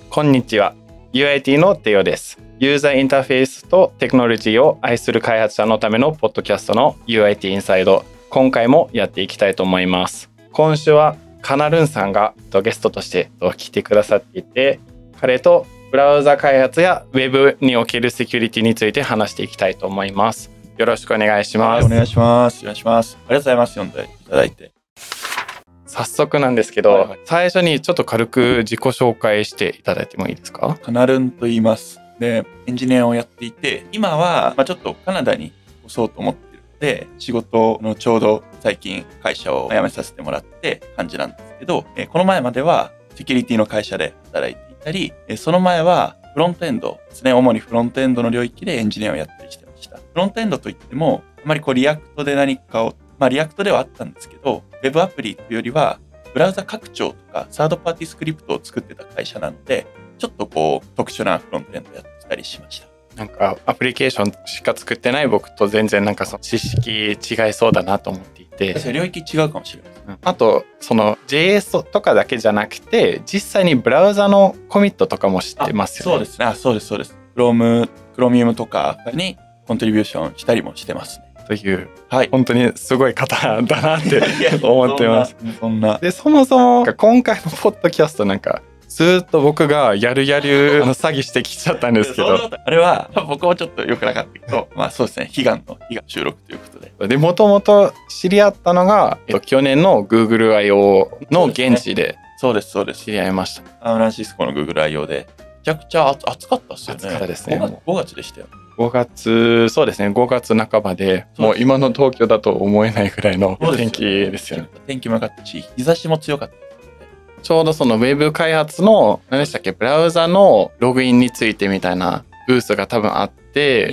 こんにちは。UIT のテオです。ユーザーインターフェースとテクノロジーを愛する開発者のためのポッドキャストの UIT インサイド。今回もやっていきたいと思います。今週はカナルンさんがゲストとして来てくださっていて、彼とブラウザ開発や Web におけるセキュリティについて話していきたいと思います。よろしくお願いします。 お願いします。お願いします。ありがとうございます。読んでいただいて。 早速なんですけど、最初にちょっと軽く自己紹介していただいてもいいですか？ カナルンと言います。で、エンジニアをやっていて、今はちょっとカナダに越そうと思っているので、仕事のちょうど最近会社を辞めさせてもらって感じなんですけど、この前まではセキュリティの会社で働いていたり、その前はフロントエンドですね、主にフロントエンドの領域でエンジニアをやったりしてました。フロントエンドといっても、あまりリアクトで何かを、リアクトではあったんですけど、ウェブアプリというよりは、ブラウザ拡張とかサードパーティスクリプトを作ってた会社なので、ちょっと特殊なフロントエンドやってたりしました。 なんかアプリケーションしか作ってない僕と全然その知識違いそうだなと思っていて。 領域違うかもしれない。 あとその JS とかだけじゃなくて、実際にブラウザのコミットとかも知ってますよね。 そうですね。そうです。Chromium とかにコントリビューションしたりもしてますね。 という、本当にすごい方だなって思ってます。で、そもそも今回のポッドキャストずっと僕がやる詐欺してきちゃったんですけどあれは僕もちょっとよくなかったけど、そうですね、悲願収録ということで。 で、もともと知り合ったのが、去年の Google I/O の現地でそうです知り合いました。 サンフランシスコの Google I/O でめちゃくちゃ暑かったっすよね。 暑かったですね。 5月でしたよ。 5月、そうですね、5月半ばで、もう今の東京だと思えないぐらいの天気ですよね。 天気も良かったし、日差しも強かった。 ちょうどそのウェブ開発の、何でしたっけ、ブラウザのログインについてみたいなブースが多分あって、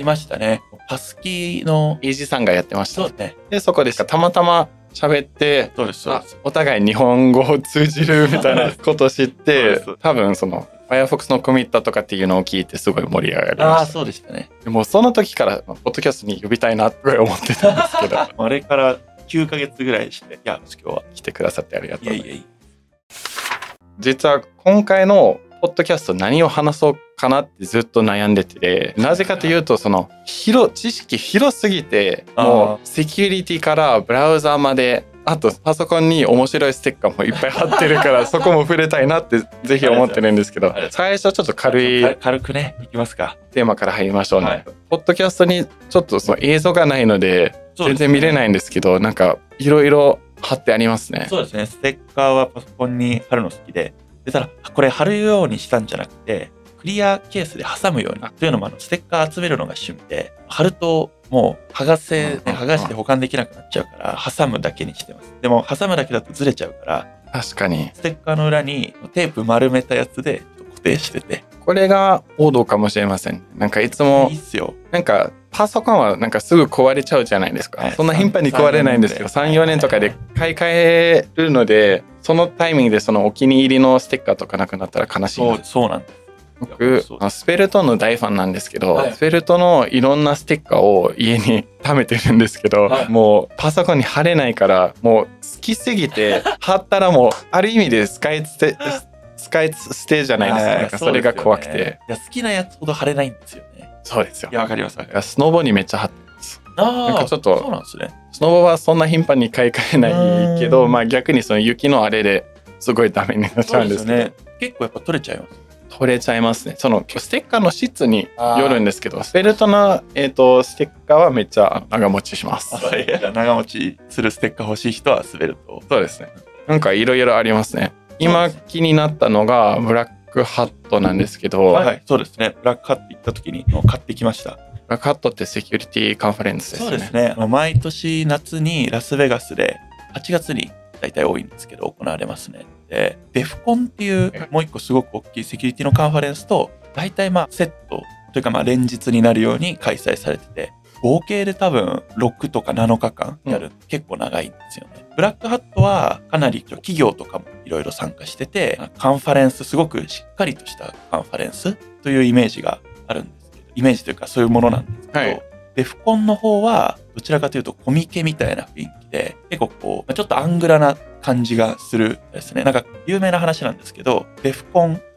いましたね。パスキーのイージさんがやってました。 そうね。 で、そこでたまたま喋って、 そうです。 お互い日本語を通じるみたいなことを知って、多分その、Firefox のコミットとかっていうのを聞いてすごい盛り上がりました。 そうでしたね。 でもその時からポッドキャストに呼びたいなって思ってたんですけどあれから9ヶ月ぐらいして、今日は来てくださってありがとうございます。 いや実は今回のポッドキャスト何を話そうかなってずっと悩んでて、なぜかというとその知識広すぎて、もうセキュリティからブラウザまで、あとパソコンに面白いステッカーもいっぱい貼ってるからそこも触れたいなってぜひ思ってるんですけど、最初ちょっと軽くねいきますか。 テーマから入りましょうね。ポッドキャストにちょっとその映像がないので全然見れないんですけど、いろいろ貼ってありますね。 そうですね。ステッカーはパソコンに貼るの好きで、ただこれ貼るようにしたんじゃなくて、クリアケースで挟むようにというのもステッカー集めるのが趣味で、貼るともう剥がして保管できなくなっちゃうから挟むだけにしてます。でも挟むだけだとずれちゃうから、確かにステッカーの裏にテープ丸めたやつで固定してて、 これが王道かもしれません。いつもいいっすよ。 パソコンはすぐ壊れちゃうじゃないですか。そんな頻繁に壊れないんですけど、3、4年とかで買い替えるので、そのタイミングでそのお気に入りのステッカーとかなくなったら悲しいな。 そうなんです。 僕スペルトの大ファンなんですけど、スペルトのいろんなステッカーを家に貯めてるんですけど、もうパソコンに貼れないから、もう好きすぎて貼ったらもうある意味で使い捨てじゃないですか。それが怖くて、 好きなやつほど貼れないんですよね。 そうですよ。 わかります。 スノボにめっちゃ貼ってます。ちょっとそうなんですね。 スノボはそんな頻繁に買い替えないけど、逆にその雪のあれですごいダメになっちゃうんですけど、 結構やっぱ取れちゃいます。 取れちゃいますね。そのステッカーの質によるんですけど、スペルトの、ステッカーはめっちゃ長持ちします。 長持ちするステッカー欲しい人はスベルト。 そうですね。いろいろありますね。今気になったのがブラックハットなんですけど、 そうですね。ブラックハット行った時に買ってきました。 ブラックハットってセキュリティカンファレンスですね。 そうですね。毎年夏にラスベガスで8月に大体多いんですけど行われますね。で、デフコンっていうもう一個すごく大きいセキュリティのカンファレンスと大体セットというか連日になるように開催されてて、合計で多分6とか7日間やる、結構長いんですよね。ブラックハットはかなり企業とかもいろいろ参加してて、カンファレンス、すごくしっかりとしたカンファレンスというイメージがあるんですけど、イメージというかそういうものなんですけど、デフコンの方はどちらかというとコミケみたいな雰囲気で、結構ちょっとアングラな感じがするですね。有名な話なんですけど、デフコン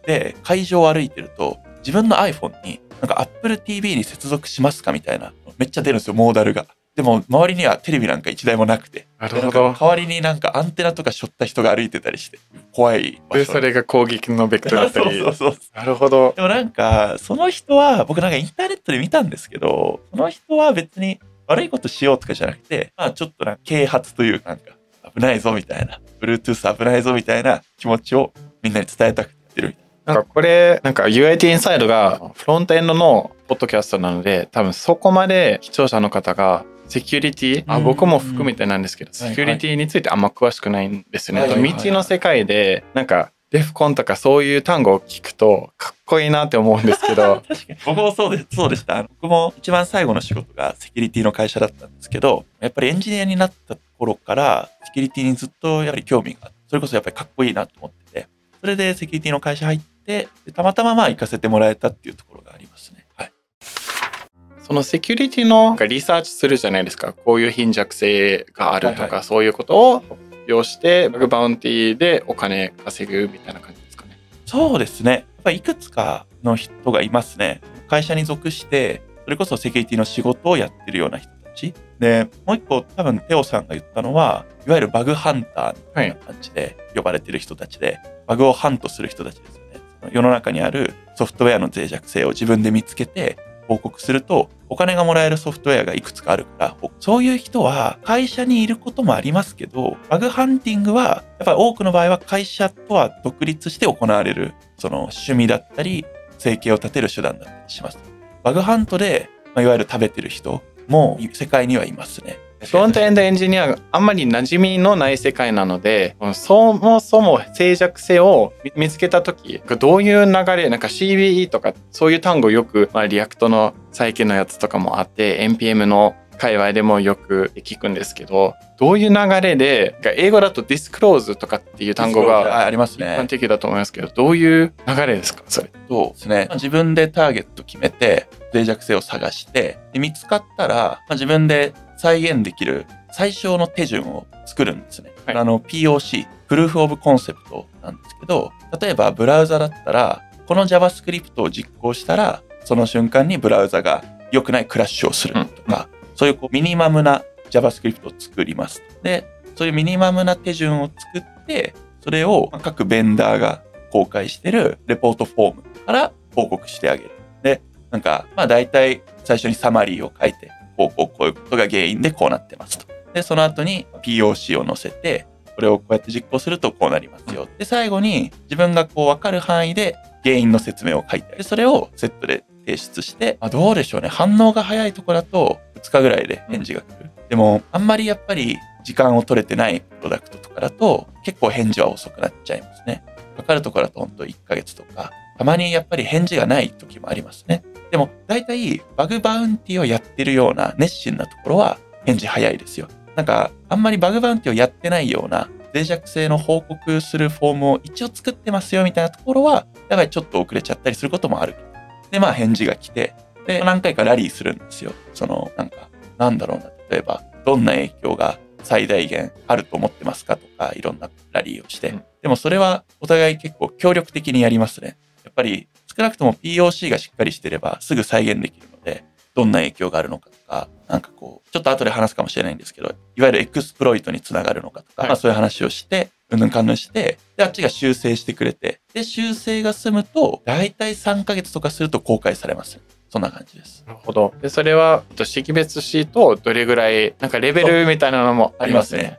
で会場を歩いてると自分の iPhone になんか Apple TV に接続しますかみたいなめっちゃ出るんですよ、モーダルが。でも周りにはテレビなんか一台もなくて、 なるほど。 代わりになんかアンテナとか背負った人が歩いてたりして怖い場所でそれが攻撃のベクトルだったり。 そうなるほど。 でもなんかその人は僕なんかインターネットで見たんですけど、その人は別に悪いことしようとかじゃなくて、まあちょっとなんか啓発というか、なんか危ないぞみたいな、Bluetooth 危ないぞみたいな気持ちをみんなに伝えたくてやってるみたいな。 なんかこれなんか UIT インサイドがフロントエンドのポッドキャストなので、多分そこまで視聴者の方がセキュリティ、僕も含めてなんですけど、セキュリティについてあんま詳しくないんですよね。未知の世界でなんかデフコンとかそういう単語を聞くとかっこいいなって思うんですけど確かに僕もそうでした。僕も一番最後の仕事がセキュリティの会社だったんですけど、やっぱりエンジニアになった頃からセキュリティにずっとやはり興味があって、それこそやっぱりかっこいいなと思ってて、それでセキュリティの会社入って、でたまたままあ行かせてもらえたっていうところがありますね。はい。 そのセキュリティのリサーチするじゃないですか。こういう貧弱性があるとか、そういうことを発表してバグバウンティーでお金稼ぐみたいな感じですかね。 そうですね。やっぱりいくつかの人がいますね。会社に属してそれこそセキュリティの仕事をやってるような人たちで、もう一個多分テオさんが言ったのは、いわゆるバグハンターみたいな感じで呼ばれてる人たちで、バグをハントする人たちですよね。世の中にあるソフトウェアの脆弱性を自分で見つけて報告するとお金がもらえるソフトウェアがいくつかあるから、そういう人は会社にいることもありますけど、バグハンティングはやっぱり多くの場合は会社とは独立して行われる、その趣味だったり生計を立てる手段だったりします。バグハントで、いわゆる食べてる人も世界にはいますね。 フロントエンドエンジニアがあんまり馴染みのない世界なので、そもそも脆弱性を見つけた時どういう流れ、なんか CVE とかそういう単語よく、リアクトの最近のやつとかもあって NPM の界隈でもよく聞くんですけど、どういう流れで、英語だと disclose とかっていう単語がありますね。 一般的だと思いますけど、どういう流れですかそれ。 そうですね。自分でターゲット決めて脆弱性を探して、で見つかったら、自分で再現できる最小の手順を作るんですね。 はい、 POC、プルーフオブコンセプトなんですけど、例えばブラウザだったら、この JavaScript を実行したら、その瞬間にブラウザが良くないクラッシュをするとか、そういうミニマムな JavaScript を作ります。で、そういうミニマムな手順を作って、それを各ベンダーが公開してるレポートフォームから報告してあげる。で、なんか、大体最初にサマリーを書いて、こういうことが原因でこうなってますと。で、その後に POC を載せて、これをこうやって実行するとこうなりますよ。で、最後に自分が分かる範囲で原因の説明を書いて、でそれをセットで提出して、どうでしょうね。反応が早いところだと2日ぐらいで返事が来る。でも、あんまりやっぱり時間を取れてないプロダクトとかだと結構返事は遅くなっちゃいますね。かかるところだと本当1ヶ月とか、たまにやっぱり返事がない時もありますね。でも大体バグバウンティをやってるような熱心なところは返事早いですよ。なんかあんまりバグバウンティをやってないような脆弱性の報告するフォームを一応作ってますよみたいなところはやはりちょっと遅れちゃったりすることもある。で返事が来て、で何回かラリーするんですよ。なんだろうな、例えばどんな影響が最大限あると思ってますかとか、いろんなラリーをして、でもそれはお互い結構協力的にやりますね。やっぱり少なくとも POC がしっかりしてればすぐ再現できるので、どんな影響があるのかとか、ちょっと後で話すかもしれないんですけど、いわゆるエクスプロイトにつながるのかとか、そういう話をして、うんぬんかんぬんして、で、あっちが修正してくれて、で、修正が済むと、だいたい3ヶ月とかすると公開されます。そんな感じです。 なるほど。で、それは識別シートどれぐらい、なんかレベルみたいなのもありますね。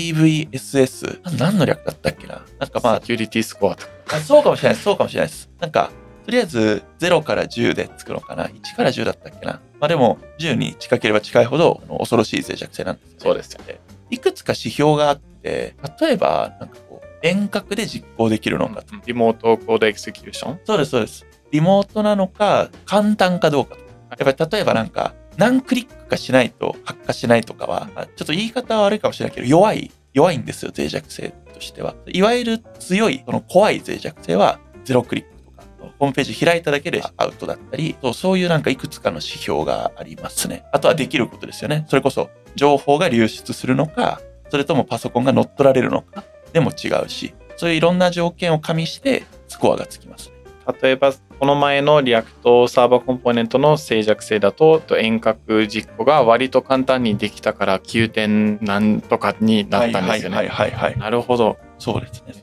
CVSS。何の略だったっけな。 セキュリティスコアとか。 そうかもしれないです。そうかもしれないです。とりあえず0から10でつくのかな。1から10だったっけな。でも10に近ければ近いほど恐ろしい脆弱性なんですよね。 そうですよね。 いくつか指標があって、例えば遠隔で実行できるのかと。 リモートコードエクセキューション。 そうです、そうです。リモートなのか簡単かどうかと。やっぱり例えば何クリックかしないと発火しないとかは、ちょっと言い方は悪いかもしれないけど、弱いんですよ、脆弱性としては。いわゆる強い、怖い脆弱性は0クリックとか、ホームページ開いただけでアウトだったり、そういういくつかの指標がありますね。あとはできることですよね。それこそ情報が流出するのか、それともパソコンが乗っ取られるのかでも違うし、そういういろんな条件を加味してスコアがつきますね。 例えばこの前のリアクトサーバーコンポーネントの静寂性だと遠隔実行が割と簡単にできたから9点なんとかになったんですよね。なるほど。 そうですね。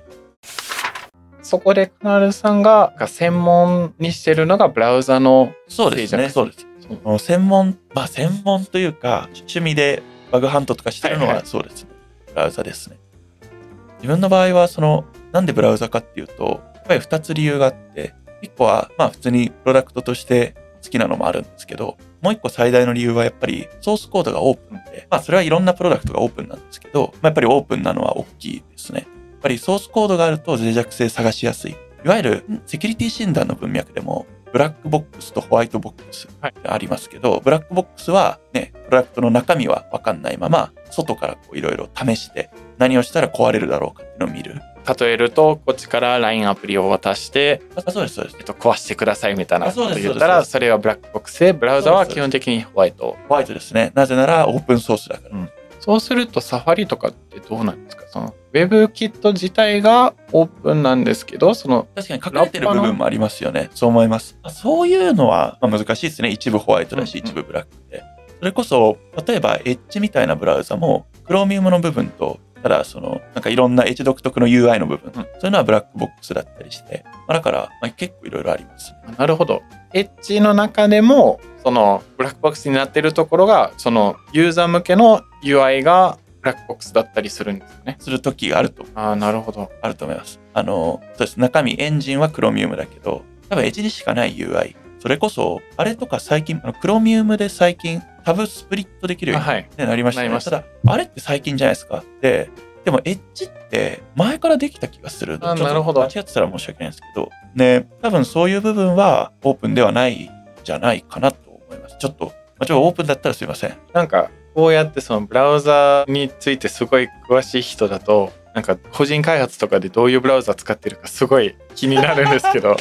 そこでカナルさんが専門にしてるのがブラウザの静寂。 そうですね。専門というか趣味でバグハントとかしてるのはそうですね。ブラウザですね。自分の場合はなんでブラウザかっていうと、やっぱり2つ理由があって、1個は普通にプロダクトとして好きなのもあるんですけど、もう1個最大の理由はやっぱりソースコードがオープンで、それはいろんなプロダクトがオープンなんですけど、やっぱりオープンなのは大きいですね。やっぱりソースコードがあると脆弱性探しやすい。いわゆるセキュリティ診断の文脈でも、ブラックボックスとホワイトボックスがありますけど、ブラックボックスはね、プロダクトの中身は分かんないまま、外からいろいろ試して、何をしたら壊れるだろうかっていうのを見る。 例えると、こっちから LINE アプリを渡して、 そうです。 壊してくださいみたいなこと言ったら、それはブラックボックスで、ブラウザは基本的にホワイト。 ホワイトですね。なぜならオープンソースだから。 そうするとサファリとかってどうなんですか？ウェブキット自体がオープンなんですけど、 確かに書かれてる部分もありますよね。そう思います。そういうのは難しいですね。一部ホワイトだし、一部ブラックで。それこそ、例えばエッジみたいなブラウザも、Chromium の部分と、ただいろんなエッジ独特の UI の部分、そういうのはブラックボックスだったりして、だから、結構いろいろあります。 なるほど。エッジの中でも、ブラックボックスになっているところが、ユーザー向けの UI がブラックボックスだったりするんですよね。 するときがあると。 なるほど。 あると思います。そうです。中身、エンジンは Chromium だけど、多分エッジにしかない UI。それこそ、あれとか最近、Chromium で最近、タブスプリットできるようになりましたね。ただ、あれって最近じゃないですか。でも、エッジって前からできた気がする。 なるほど。 間違ってたら申し訳ないんですけど、ね、多分そういう部分はオープンではないんじゃないかなと思います。ちょっとオープンだったらすいません。 こうやってブラウザについてすごい詳しい人だと、個人開発とかでどういうブラウザ使ってるかすごい気になるんですけど。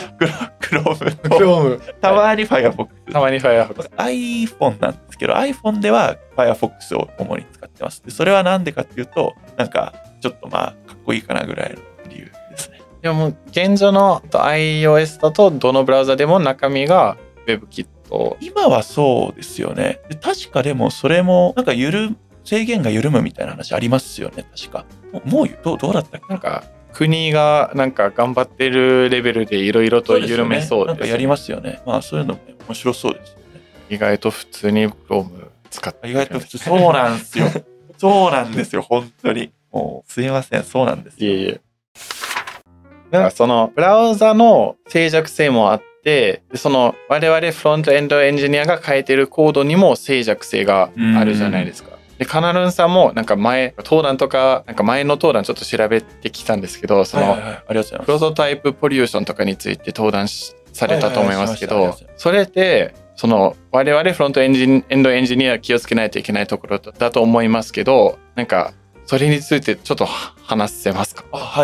Chrome。たまに Firefox。iPhone なんですけど、iPhone では Firefox を主に使ってます。でそれはなんでかっていうと、ちょっとかっこいいかなぐらいの理由ですね。 でも現状の iOS だとどのブラウザでも中身が WebKit。 今はそうですよね。で確かでもそれも制限が緩むみたいな話ありますよね。確か。もうどうだったっけ？ 国が頑張ってるレベルでいろいろと緩めそうですね。 やりますよね。そういうのも面白そうですよね。 意外と普通に Chrome 使ってる。 意外と普通。そうなんですよ。そうなんですよ。本当に。もうすいません。そうなんですよ。 いえ。ブラウザの静寂性もあって、我々フロントエンドエンジニアが書いてるコードにも静寂性があるじゃないですか。でカナルンさんも前登壇とか前の登壇ちょっと調べてきたんですけど、プロトタイプポリューションとかについて登壇されたと思いますけど、それって我々フロントエンドエンジニア気をつけないといけないところだと思いますけど、それについてちょっと話せますか？ はい。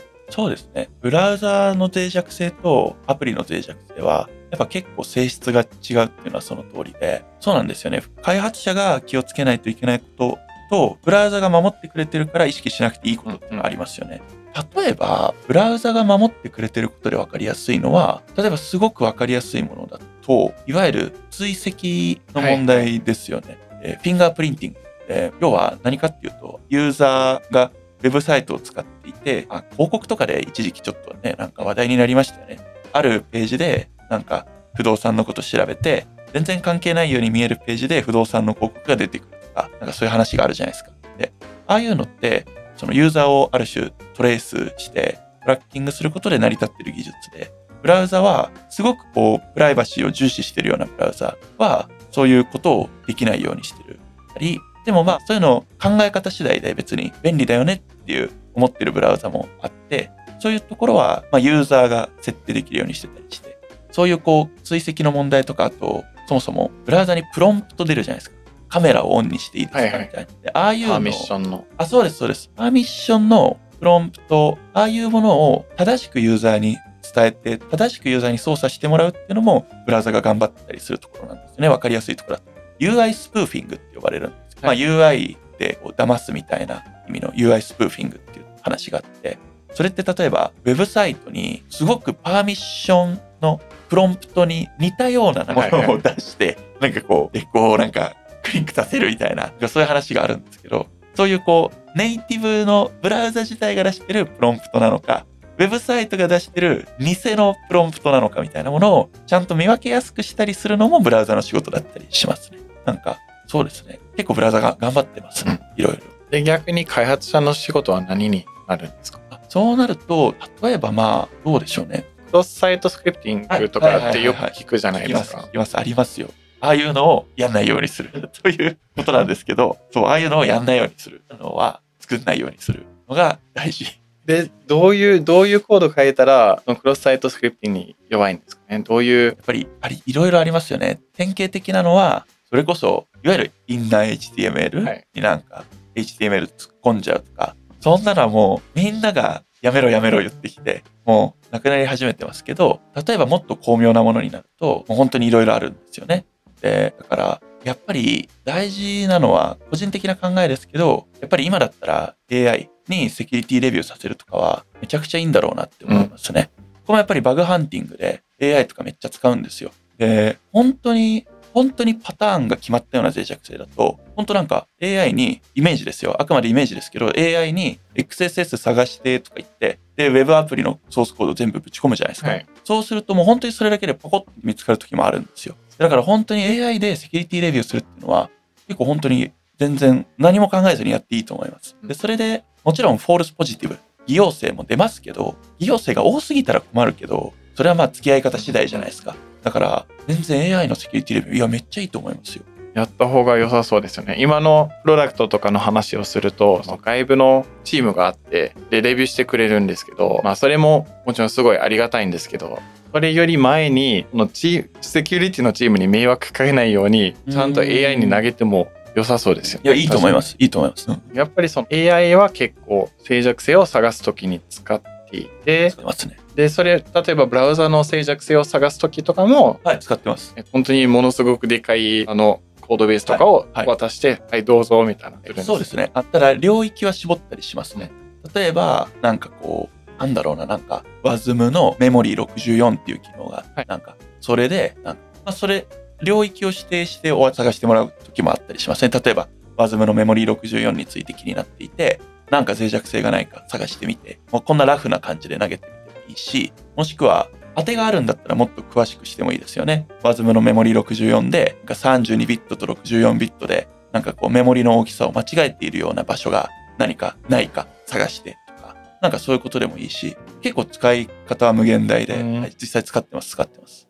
そうですね。ブラウザの脆弱性とアプリの脆弱性はやっぱ結構性質が違うっていうのはその通りで、そうなんですよね。開発者が気をつけないといけないことと、ブラウザが守ってくれてるから意識しなくていいことっていうのがありますよね。例えば、ブラウザが守ってくれてることで分かりやすいのは、例えばすごく分かりやすいものだと、いわゆる追跡の問題ですよね。フィンガープリンティング。要は何かっていうと、ユーザーがウェブサイトを使っていて、広告とかで一時期ちょっとね、話題になりましたよね。あるページで、不動産のこと調べて、全然関係ないように見えるページで不動産の広告が出てくるとか、そういう話があるじゃないですか。で、ああいうのって、ユーザーをある種トレースして、トラッキングすることで成り立っている技術で、ブラウザはすごくプライバシーを重視しているようなブラウザは、そういうことをできないようにしてる。でもそういうの考え方次第で別に便利だよねっていう思ってるブラウザもあって、そういうところはユーザーが設定できるようにしてたりして、そういう追跡の問題とか、あとそもそもブラウザにプロンプト出るじゃないですか。カメラをオンにしていいですかみたいな。でああいうのパーミッションの。 そうです。パーミッションのプロンプト、ああいうものを正しくユーザーに伝えて、正しくユーザーに操作してもらうっていうのも、ブラウザが頑張ったりするところなんですよね。わかりやすいところだと。UI スプーフィングって呼ばれるんです。UI で騙すみたいな意味の UI スプーフィングっていう話があって、 それって例えばウェブサイトにすごくパーミッションのプロンプトに似たようなものを出してなんかこうなんかクリックさせるみたいなそういう話があるんですけど、そういうネイティブのブラウザ自体が出してるプロンプトなのか、ウェブサイトが出してる偽のプロンプトなのかみたいなものをちゃんと見分けやすくしたりするのもブラウザの仕事だったりしますね。なんかそうですね、結構ブラウザが頑張ってますね、いろいろ。 で、逆に開発者の仕事は何になるんですか？ そうなると、例えばどうでしょうね。 クロスサイトスクリプティングとかってよく聞くじゃないですか。 聞きます、ありますよ。ああいうのをやんないようにするということなんですけど、そう、ああいうのをやんないようにするのは作んないようにするのが大事。 で、どういうコード書いたら、クロスサイトスクリプティングに弱いんですかね？ やっぱりいろいろありますよね。典型的なのは、それこそ、いわゆるインナー HTML になんか HTML 突っ込んじゃうとか、そんなのはもうみんながやめろ言ってきて、もうなくなり始めてますけど、例えばもっと巧妙なものになると、もう本当にいろいろあるんですよね。で、だから、やっぱり大事なのは個人的な考えですけど、やっぱり今だったら AI にセキュリティレビューさせるとかはめちゃくちゃいいんだろうなって思いますね。ここもやっぱりバグハンティングで AI とかめっちゃ使うんですよ。で、本当にパターンが決まったような脆弱性だと、本当なんか AI にイメージですよ。あくまでイメージですけど、AI に XSS 探してとか言って、で、ウェブアプリのソースコードを全部ぶち込むじゃないですか。そうするともう本当にそれだけでポコッと見つかる時もあるんですよ。だから本当に AI でセキュリティレビューするっていうのは、結構本当に全然何も考えずにやっていいと思います。で、それでもちろんフォールスポジティブ、偽陽性も出ますけど、偽陽性が多すぎたら困るけど、それは付き合い方次第じゃないですか。だから全然 AI のセキュリティレビュー、いやめっちゃいいと思いますよ。 やった方が良さそうですよね。今のプロダクトとかの話をすると、外部のチームがあって、で、レビューしてくれるんですけど、それももちろんすごいありがたいんですけど、それより前に、セキュリティのチームに迷惑かけないように、ちゃんと AI に投げても良さそうですよね。 いや、いいと思います。いいと思います。 やっぱりその AI は結構脆弱性を探すときに使っていて、 使いますね。 で、それ、例えばブラウザの脆弱性を探すときとかも、 はい、使ってます。 本当にものすごくでかい、コードベースとかを渡して、はい、どうぞ、みたいな。 そうですね。ただ、領域は絞ったりしますね。例えば、なんかなんだろうな、なんか、WASM のメモリー64っていう機能が、なんか、それで、領域を指定して探してもらう時もあったりしますね。例えば、WASM のメモリー64について気になっていて、なんか脆弱性がないか探してみて、もうこんなラフな感じで投げてみてもいいし、もしくは、当てがあるんだったらもっと詳しくしてもいいですよね。WASM のメモリー64で、なんか32ビットと64ビットで、なんかメモリの大きさを間違えているような場所が何かないか探してとか、なんかそういうことでもいいし、結構使い方は無限大で、はい、実際使ってます。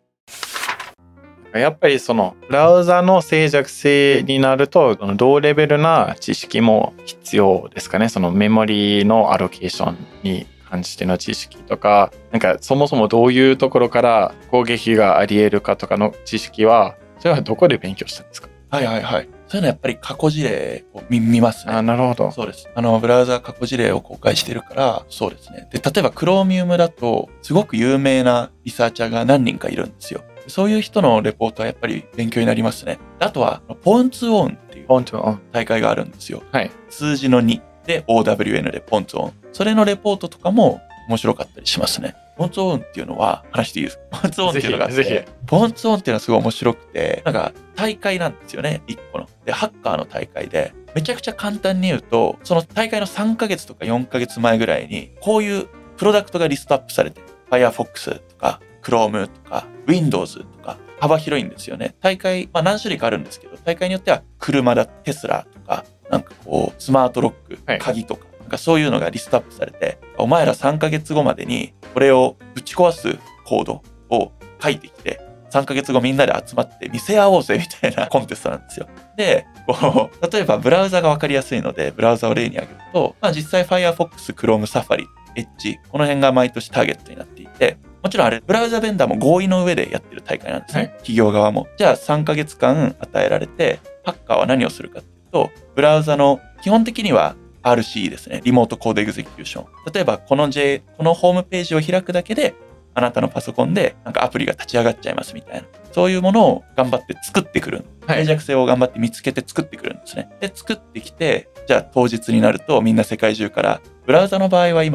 やっぱりそのブラウザの脆弱性になると同レベルな知識も必要ですかね。そのメモリのアロケーションに関しての知識とか、なんかそもそもどういうところから攻撃があり得るかとかの知識は、それはどこで勉強したんですか？ はいはいはい。そういうのはやっぱり過去事例を見ますね。 なるほど。 そうです。ブラウザ過去事例を公開してるから、そうですね。で、例えば Chromium だと、すごく有名なリサーチャーが何人かいるんですよ。そういう人のレポートはやっぱり勉強になりますね。あとは、ポンツオンっていう大会があるんですよ。 はい。 数字の2で OWN でポンツオン。それのレポートとかも面白かったりしますね。ポンツオンっていうのは、話していいですか？ポンツオンっていうのがあって、ポンツオンっていうのはすごい面白くて、なんか大会なんですよね、1個の。で、ハッカーの大会で、めちゃくちゃ簡単に言うと、その大会の3ヶ月とか4ヶ月前ぐらいに、こういうプロダクトがリストアップされて、Firefox とか Chrome とか Windows とか幅広いんですよね。大会、何種類かあるんですけど、大会によっては車だ、テスラとか、なんかスマートロック、鍵とか、なんかそういうのがリストアップされて、お前ら3ヶ月後までにこれをぶち壊すコードを書いてきて、3ヶ月後みんなで集まって見せ合おうぜみたいなコンテストなんですよ。で、例えばブラウザがわかりやすいので、ブラウザを例に挙げると、実際 Firefox、Chrome、Safari、Edge、この辺が毎年ターゲットになっていて、もちろんあれ、ブラウザベンダーも合意の上でやってる大会なんですね。企業側も。じゃあ3ヶ月間与えられて、ハッカーは何をするかっていうと、ブラウザの基本的にはRCE ですね。リモートコードエグゼキューション。例えばこのホームページを開くだけで、あなたのパソコンでなんかアプリが立ち上がっちゃいますみたいな。そういうものを頑張って作ってくる。脆弱性を頑張って見つけて作ってくるんですね。で、作ってきて、じゃあ当日になるとみんな世界中から、ブラウザの場合は今、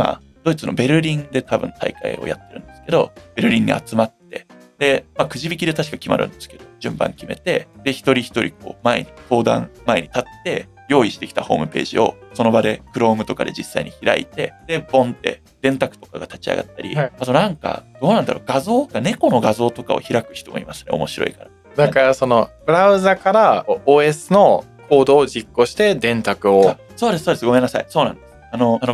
ドイツのベルリンで多分大会をやってるんですけど、ベルリンに集まって、で、くじ引きで確か決まるんですけど、順番決めて、で、一人一人こう登壇前に立って、用意してきたホームページをその場で Chrome とかで実際に開いて、で、ボンって電卓とかが立ち上がったり、あとなんか、どうなんだろう、猫の画像とかを開く人もいますね。面白いから。 だからそのブラウザから OS のコードを実行して電卓を。 そうです、そうです。ごめんなさい。そうなんです。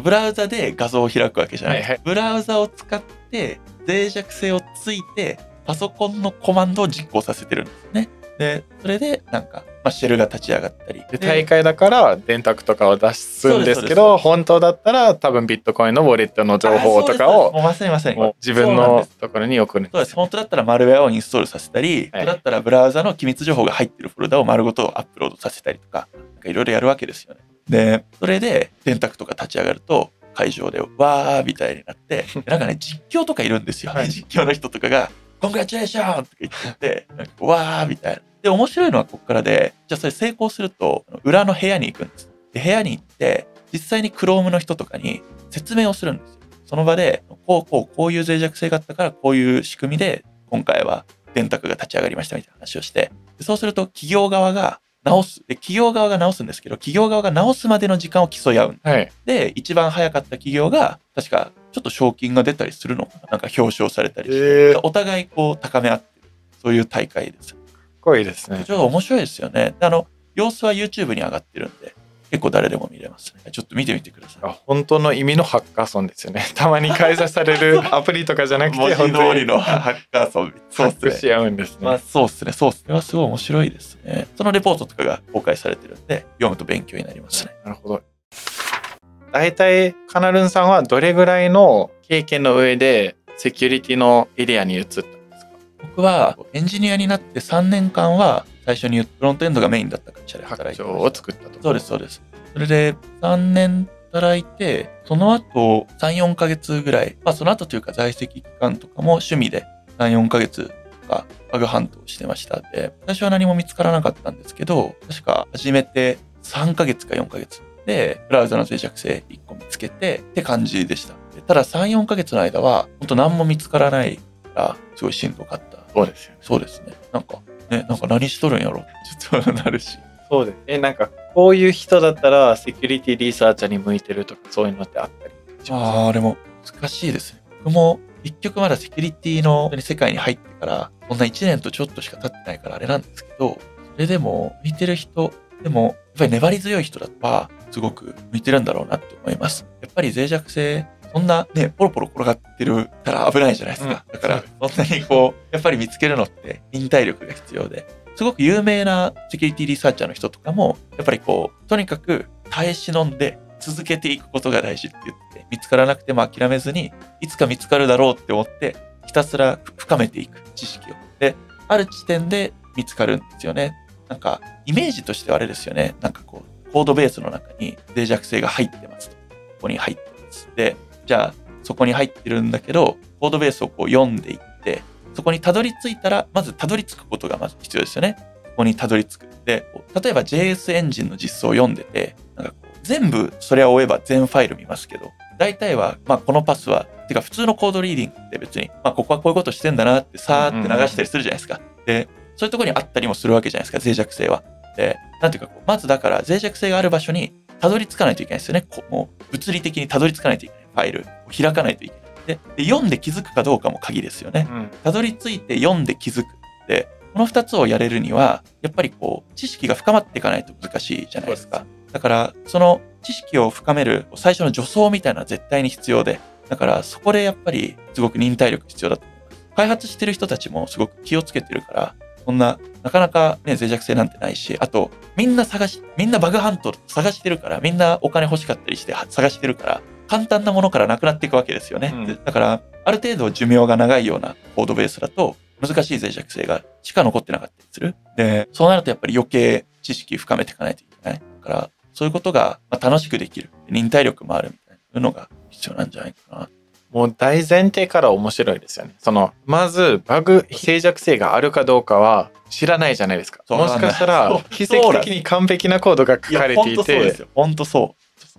ブラウザで画像を開くわけじゃない。ブラウザを使って脆弱性をついてパソコンのコマンドを実行させてるんですね。で、それでなんか、シェルが立ち上がったり。 で、大会だから電卓とかを出すんですけど、本当だったら多分ビットコインのウォレットの情報とかをまさに自分のところに送るんです。 そうです。本当だったらマルウェアをインストールさせたり、本当だったらブラウザの機密情報が入ってるフォルダを丸ごとアップロードさせたりとか、いろいろやるわけですよね。で、それで電卓とか立ち上がると、会場でわーみたいになって、なんかね、実況とかいるんですよ。実況の人とかが、コングラチュレーションとか言って、わーみたいな。で、面白いのはここからで、じゃあそれ成功すると、裏の部屋に行くんです。で、部屋に行って、実際に Chrome の人とかに説明をするんですよ。その場で、こういう脆弱性があったから、こういう仕組みで、今回は電卓が立ち上がりましたみたいな話をして、でそうすると企業側が直す。で、企業側が直すんですけど、企業側が直すまでの時間を競い合う。で、一番早かった企業が、確かちょっと賞金が出たりするのかな。なんか表彰されたりして、お互いこう高め合ってる。そういう大会です。 すごいですね。 ちょっと面白いですよね。様子は YouTube に上がってるんで、結構誰でも見れますね。ちょっと見てみてください。 本当の意味のハッカーソンですよね。たまに開催されるアプリとかじゃなくて、 文字通りのハッカーソン。 ハックし合うんですね。 そうですね。それはすごい面白いですね。そのレポートとかが公開されてるんで、読むと勉強になりますね。 なるほど。大体、カナルンさんはどれぐらいの経験の上でセキュリティのエリアに移ったんですか？ 僕はエンジニアになって3年間は最初にフロントエンドがメインだった会社で働いてました。 を作ったと。 そうです。それで3年働いて、その後3、4ヶ月ぐらい、その後というか在籍期間とかも趣味で3、4ヶ月とかバグハントをしてました。で、最初は何も見つからなかったんですけど、確か始めて3ヶ月か4ヶ月で、ブラウザの脆弱性1個見つけてって感じでした。ただ3、4ヶ月の間は、本当何も見つからないから、すごいしんどかった。 そうですよね。 そうですね。なんか何しとるんやろってちょっとなるし。 そうです。なんか、こういう人だったら、セキュリティリサーチャーに向いてるとか、そういうのってあったりします？ でも、難しいですね。僕も、結局まだセキュリティの世界に入ってから、そんな1年とちょっとしか経ってないからあれなんですけど、それでも、向いてる人、でも、やっぱり粘り強い人だったら、すごく向いてるんだろうなって思います。やっぱり脆弱性、そんなね、ポロポロ転がってるたら危ないじゃないですか。だから、そんなにやっぱり見つけるのって忍耐力が必要で、すごく有名なセキュリティリサーチャーの人とかも、やっぱりとにかく耐え忍んで続けていくことが大事って言って、見つからなくても諦めずに、いつか見つかるだろうって思って、ひたすら深めていく知識を。で、ある地点で見つかるんですよね。なんか、イメージとしてはあれですよね。なんかコードベースの中に脆弱性が入ってますと。ここに入ってます。で、じゃあ、そこに入ってるんだけど、コードベースを読んでいって、そこにたどり着いたら、まずたどり着くことがまず必要ですよね。ここにたどり着く。で、例えば JS エンジンの実装を読んでて、なんか全部それを追えば全ファイル見ますけど、大体は、このパスは、てか普通のコードリーディングって別に、ここはこういうことしてんだなってさーって流したりするじゃないですか。で、そういうところにあったりもするわけじゃないですか、脆弱性は。で、なんていうかまずだから脆弱性がある場所にたどり着かないといけないですよね。もう物理的にたどり着かないといけない。ファイルを開かないといけない。で、読んで気づくかどうかも鍵ですよね。たどり着いて読んで気づく。で、この2つをやれるには、やっぱり知識が深まっていかないと難しいじゃないですか。だから、その知識を深める最初の助走みたいなのは絶対に必要で、だからそこでやっぱりすごく忍耐力必要だと思います。開発してる人たちもすごく気をつけてるから、そんなかなかね、脆弱性なんてないし、あと、みんなバグハント探してるから、みんなお金欲しかったりして探してるから、簡単なものからなくなっていくわけですよね。だから、ある程度寿命が長いようなコードベースだと、難しい脆弱性がしか残ってなかったりする。で、そうなるとやっぱり余計知識深めていかないといけない。だから、そういうことが楽しくできる。忍耐力もあるみたいなのが必要なんじゃないかな。 もう大前提から面白いですよね。まず脆弱性があるかどうかは知らないじゃないですか。もしかしたら奇跡的に完璧なコードが書かれていて、 本当そうですよ。本当そ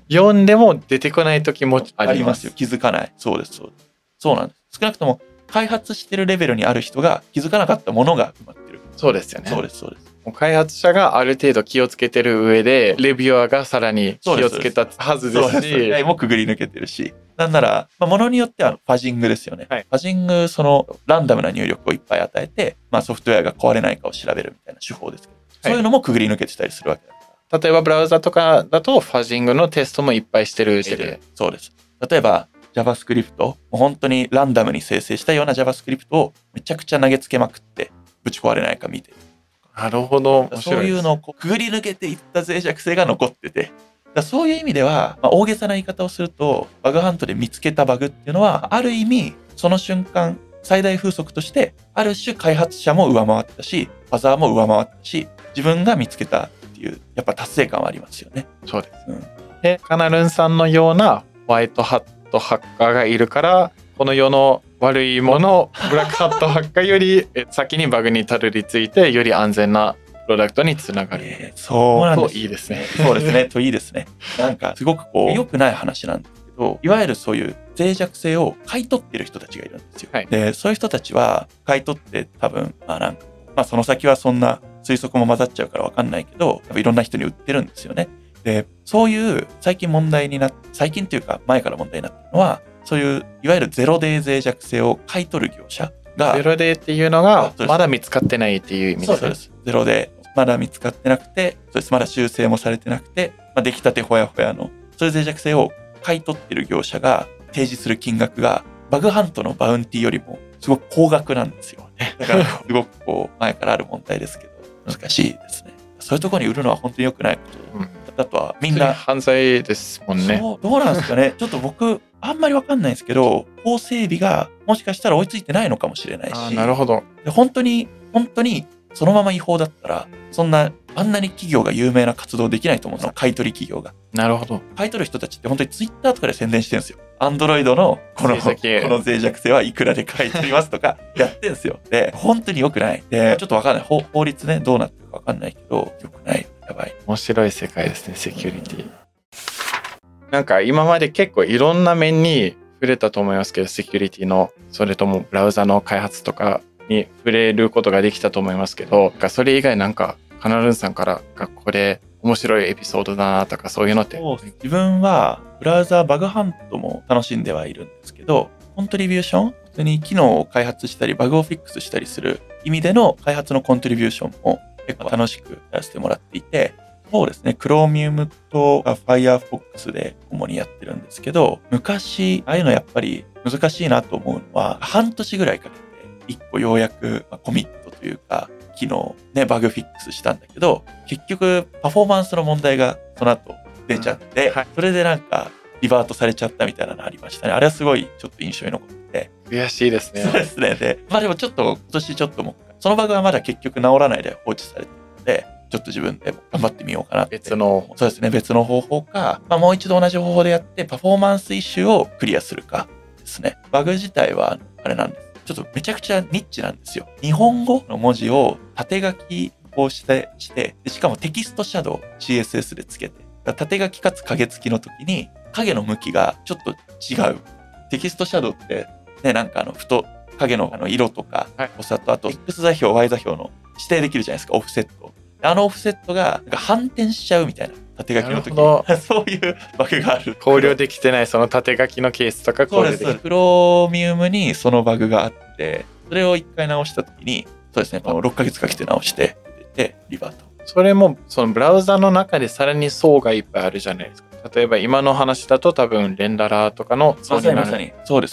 読んでも出てこない時もあります。 よ。気づかない。そうです、そうです。そうなんです。少なくとも開発してるレベルにある人が気づかなかったものが埋まってる。 そうですよね。 そうです、そうです。 もう開発者がある程度気をつけてる上で、レビュアーがさらに気をつけたはずですし。 AI もくぐり抜けてるし。なんなら、ものによってはファジングですよね。 はい、 ファジング、ランダムな入力をいっぱい与えて、ソフトウェアが壊れないかを調べるみたいな手法ですけど、そういうのもくぐり抜けてたりするわけだから。 例えばブラウザとかだとファジングのテストもいっぱいしてるし。 そうです。例えば、JavaScript、本当にランダムに生成したような JavaScript をめちゃくちゃ投げつけまくって、ぶち壊れないか見て。 なるほど。 そういうのをくぐり抜けていった脆弱性が残ってて。そういう意味では、大げさな言い方をすると、バグハントで見つけたバグっていうのは、ある意味、その瞬間、最大風速として、ある種開発者も上回ったし、ファザーも上回ったし、自分が見つけたっていう、やっぱ達成感はありますよね。 そうです。で、カナルンさんのようなホワイトハットハッカーがいるから、この世の悪いもの、ブラックハットハッカーより先にバグにたどり着いて、より安全なプロダクトにつながる。 そうなんです。 いいですね。 そうですね。といいですね。なんかすごく良くない話なんですけど、いわゆるそういう脆弱性を買い取ってる人たちがいるんですよ。はい、で、そういう人たちは買い取って多分、その先はそんな推測も混ざっちゃうから分かんないけど、いろんな人に売ってるんですよね。で、そういう最近最近というか前から問題になってるのは、そういういわゆるゼロデー脆弱性を買い取る業者が、 ゼロデーっていうのがまだ見つかってないっていう意味ですね。 そうです。ゼロデーまだ見つかってなくて、そうです。まだ修正もされてなくて、出来たてほやほやのそういう脆弱性を買い取ってる業者が提示する金額がバグハントのバウンティよりもすごく高額なんですよ。だからすごく前からある問題ですけど難しいですね。そういうところに売るのは本当に良くないこと。あとはみんな犯罪ですもんね。 どうなんですかね。ちょっと僕あんまり分かんないですけど、法整備がもしかしたら追いついてないのかもしれないし。 なるほど。 で本当にそのまま違法だったら、あんなに企業が有名な活動できないと思うの。買い取り企業が。 なるほど。 買い取る人たちって本当にツイッターとかで宣伝してるんですよ。アンドロイドのこの脆弱性はいくらで買い取りますとかやってんですよ。で、本当に良くない。で、ちょっとわかんない。法律ね、どうなってるかわかんないけど、良くない。やばい。 面白い世界ですね、セキュリティ。なんか今まで結構いろんな面に触れたと思いますけど、セキュリティの、それともブラウザの開発とかに触れることができたと思いますけど、それ以外なんかカナルンさんからこれ面白いエピソードだなとかそういうのって。 自分はブラウザバグハントも楽しんではいるんですけど、コントリビューション、普通に機能を開発したりバグをフィックスしたりする意味での開発のコントリビューションも結構楽しくやらせてもらっていて、そうですね、Chromium と Firefox で主にやってるんですけど、昔ああいうのやっぱり難しいなと思うのは、半年ぐらいかけて一個ようやくコミットというか機能ね、バグフィックスしたんだけど、結局パフォーマンスの問題がその後出ちゃって、それでなんかリバートされちゃったみたいなのありましたね。あれはすごいちょっと印象に残ってて。 悔しいですね。 そうですね。で、でもちょっと今年ちょっともうそのバグはまだ結局治らないで放置されてるので、ちょっと自分で頑張ってみようかなって。そうですね。別の方法か、もう一度同じ方法でやってパフォーマンスイシューをクリアするかですね。バグ自体はあれなんです。ちょっとめちゃくちゃニッチなんですよ。日本語の文字を縦書きをして、しかもテキストシャドウ CSS でつけて、縦書きかつ影付きの時に影の向きがちょっと違う。テキストシャドウってね、なんか影の色とか補佐と、あと X 座標 Y 座標の指定できるじゃないですか、オフセット。オフセットがなんか反転しちゃうみたいな。縦書きの時にそういうバグがある。 考慮できてないその縦書きのケースとか考慮できる。クロミウムにそのバグがあって、それを1回直した時に、そうですね、6ヶ月かけて直してリバート。 それもそのブラウザの中でさらに層がいっぱいあるじゃないですか。例えば今の話だと多分レンダラーとかの層になる。 まさにそうです。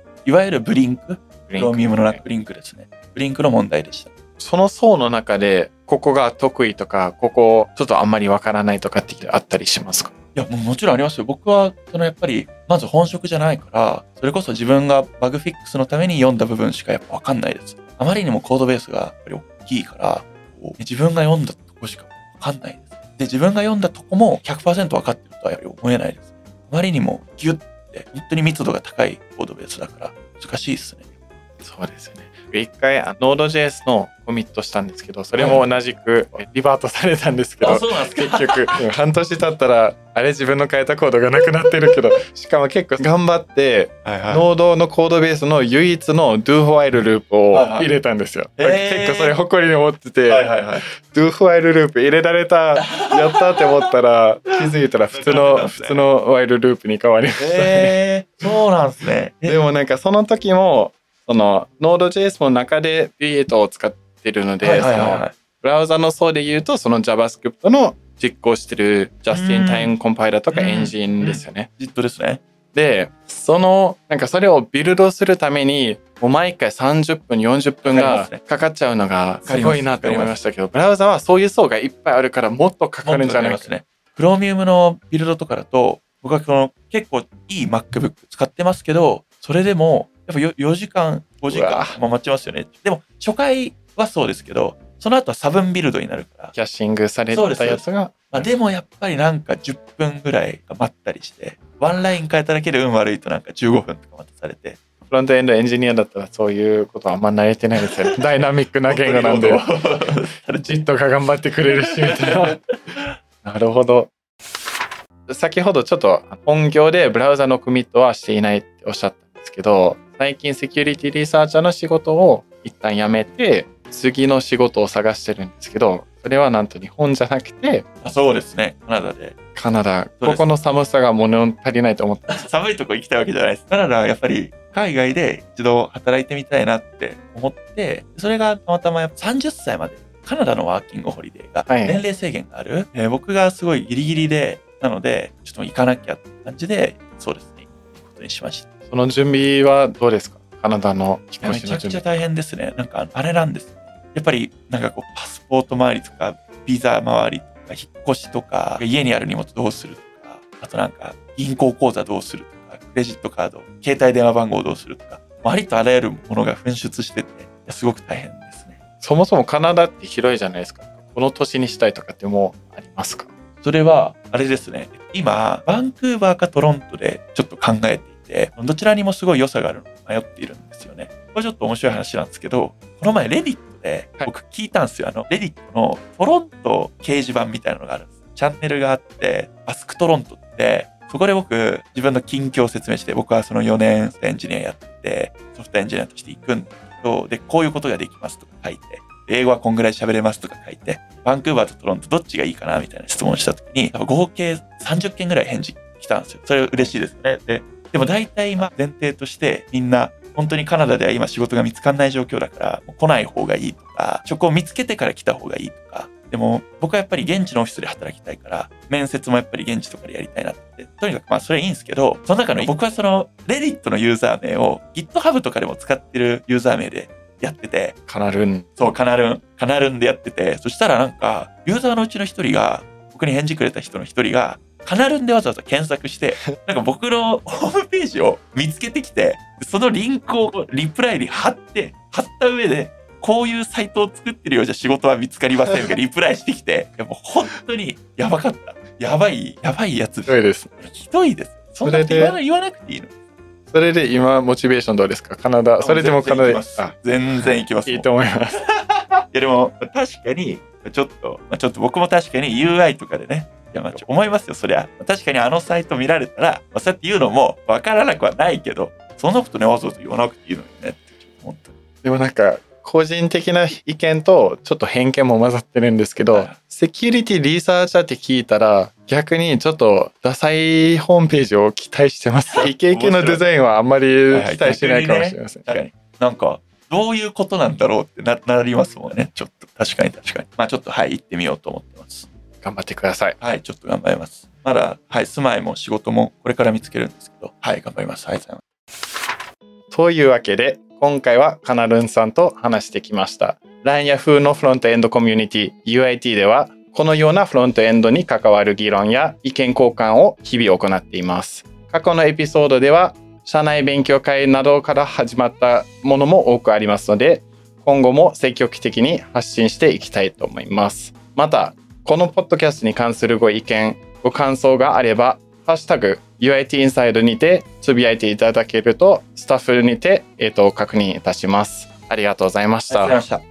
いわゆるブリンク、クロミウムのブリンクですね。ブリンクの問題でした。 その層の中でここが得意とか、ここちょっとあんまりわからないとかってあったりしますか？ いや、もちろんありますよ。僕はやっぱりまず本職じゃないから、それこそ自分がバグフィックスのために読んだ部分しかやっぱわかんないです。あまりにもコードベースがやっぱり大きいから、自分が読んだとこしかわかんないです。で、自分が読んだとこも 100% 分かってるとはやっぱり思えないです。あまりにもギュッて本当に密度が高いコードベースだから難しいですね。 そうですよね。一回Node.js のコミットしたんですけど、それも同じくリバートされたんですけど、 そうなんですか。 結局半年経ったらあれ自分の書いたコードがなくなってるけど、しかも結構頑張ってNodeのコードベースの唯一の do while ループを入れたんですよ。結構それ誇りに思ってて、do while ループ入れられた、やったって思ったら気づいたら普通の while ループに変わりましたね。 そうなんですね。 でもなんかその時もその Node.js の中で V8 を使ってるので、そのブラウザの層で言うとその JavaScript の実行してる Just-in-Time コンパイラーとかエンジンですよね。 JIT ですね。 で、なんかそれをビルドするためにもう毎回30分40分がかかっちゃうのがすごいなと思いましたけど、ブラウザはそういう層がいっぱいあるからもっとかかるんじゃないかね。Chromium のビルドとかだと僕は結構いい MacBook 使ってますけど、それでもやっぱ4時間5時間待ちますよね。でも初回はそうですけど、その後は差分ビルドになるからキャッシングされたやつが、 でもやっぱりなんか10分ぐらい待ったりして、ワンライン変えただけで運悪いとなんか15分とか待たされて、 フロントエンドエンジニアだったらそういうことはあんま慣れてないですよね。ダイナミックな言語なんでJITが頑張ってくれるしみたいな。なるほど。先ほどちょっと本業でブラウザのコミットはしていないっておっしゃったんですけど、最近セキュリティリサーチャーの仕事を一旦辞めて次の仕事を探してるんですけど、それはなんと日本じゃなくて、 そうですね、カナダ、 ここの寒さが物足りないと思って寒いとこ行きたいわけじゃないです。カナダはやっぱり海外で一度働いてみたいなって思って、それがたまたま30歳までカナダのワーキングホリデーが年齢制限がある、僕がすごいギリギリで、なのでちょっと行かなきゃって感じで、そうですね、行くことにしました。 その準備はどうですか？カナダの引っ越しの準備。 めちゃくちゃ大変ですね。なんかあれなんです。やっぱりなんかパスポート周りとかビザ周りとか引っ越しとか家にある荷物どうするとか、あとなんか銀行口座どうするとか、クレジットカード、携帯電話番号どうするとか、ありとあらゆるものが噴出してて、すごく大変ですね。 そもそもカナダって広いじゃないですか。この都市にしたいとかってもうありますか？ それはあれですね。今バンクーバーかトロントでちょっと考えていて、どちらにもすごい良さがあるのを迷っているんですよね。これちょっと面白い話なんですけど、この前レディットで僕聞いたんですよ。レディットのトロント掲示板みたいなのがあるんです。チャンネルがあって、アスクトロントって、そこで僕自分の近況を説明して、僕はその4年エンジニアやってて、ソフトエンジニアとして行くんだけど、で、こういうことができますとか書いて、英語はこんぐらい喋れますとか書いて、バンクーバーとトロントどっちがいいかなみたいな質問をしたときに、合計30件ぐらい返事来たんですよ。それ嬉しいですね。でも大体今前提としてみんな本当にカナダでは今仕事が見つかんない状況だからもう来ない方がいいとか、職を見つけてから来た方がいいとか、でも僕はやっぱり現地のオフィスで働きたいから面接もやっぱり現地とかでやりたいなって、とにかくそれいいんですけど、その中の僕はそのレディットのユーザー名を GitHub とかでも使ってるユーザー名でやってて、 カナルン。 そう、カナルンでやってて、そしたらなんかユーザーのうちの一人が、僕に返事くれた人の一人がカナルンでわざわざ検索してなんか僕のホームページを見つけてきて、そのリンクをリプライに貼った上で、こういうサイトを作ってるようじゃ仕事は見つかりませんがリプライしてきて、いやもう本当にやばかった。やばいやつ。 ひどいです。 ひどいです。そんなこと言わなくていいの。 それで今モチベーションどうですか？カナダ。それでもカナダ。 全然行きます。 いいと思います。いやでも確かにちょっと僕も確かに UI とかでね、いや思いますよ。そりゃ確かにあのサイト見られたら、そうやって言うのも分からなくはないけど、そんなことねわざわざ言わなくていいのにねって本当に。 でもなんか個人的な意見とちょっと偏見も混ざってるんですけど、セキュリティリサーチャーって聞いたら逆にちょっとダサいホームページを期待してます。イケイケのデザインはあんまり期待してないかもしれません。 確かになんかどういうことなんだろうってなりますもんね。ちょっと確かにまあちょっと行ってみようと思ってます。 頑張ってください。 ちょっと頑張ります。まだ住まいも仕事もこれから見つけるんですけど、頑張ります。 というわけで今回はカナルンさんと話してきました。LINE や Yahoo のフロントエンドコミュニティ UIT ではこのようなフロントエンドに関わる議論や意見交換を日々行っています。過去のエピソードでは社内勉強会などから始まったものも多くありますので、今後も積極的に発信していきたいと思います。またこのポッドキャストに関するご意見ご感想があればハッシュタグ UIT インサイドにてつぶやいていただけるとスタッフにて、確認いたします。ありがとうございました。 ありがとうございました。